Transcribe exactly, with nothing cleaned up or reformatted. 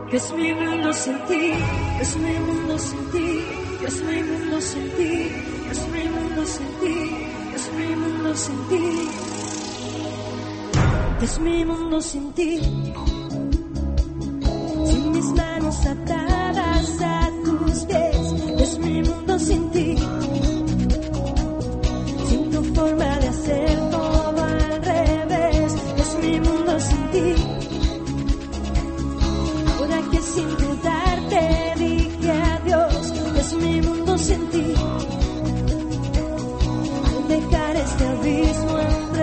que es mi mundo sin ti, que es mi mundo sin ti, que es mi mundo sin ti, que es mi mundo sin ti, que es mi mundo sin ti, que es mi mundo sin ti. Sin mis manos atadas a tus pies, que es mi mundo sin ti. Sin tu forma de hacer todo al revés, que es mi mundo sin ti. Ahora que sin dudar te dije adiós, que es mi mundo sin ti. Al dejar este abismo en